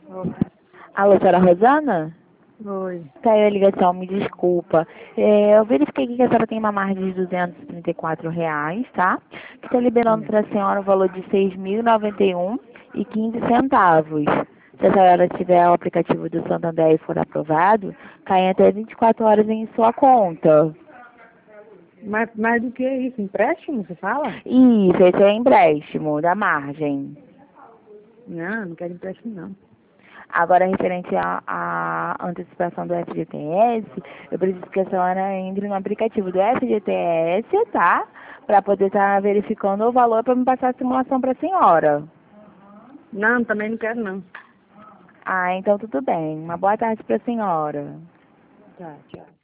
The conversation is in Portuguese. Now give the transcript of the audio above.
Oi. Alô, senhora Rosana? Oi. Caiu a ligação, me desculpa. Eu verifiquei aqui que a senhora tem uma margem de R$ 234, tá? Que está liberando Hum. para a senhora o valor de R$ 6.091,15. Se a senhora tiver o aplicativo do Santander e for aprovado, cai em até 24 horas em sua conta. Mais do que isso? Empréstimo, você fala? Isso, esse é empréstimo da margem. Não quero empréstimo, não. Agora, referente à antecipação do FGTS, eu preciso que a senhora entre no aplicativo do FGTS, tá? Para poder estar verificando o valor para me passar a simulação para a senhora. Não, também não quero, não. Ah, então tudo bem. Uma boa tarde para a senhora. Tá, tchau.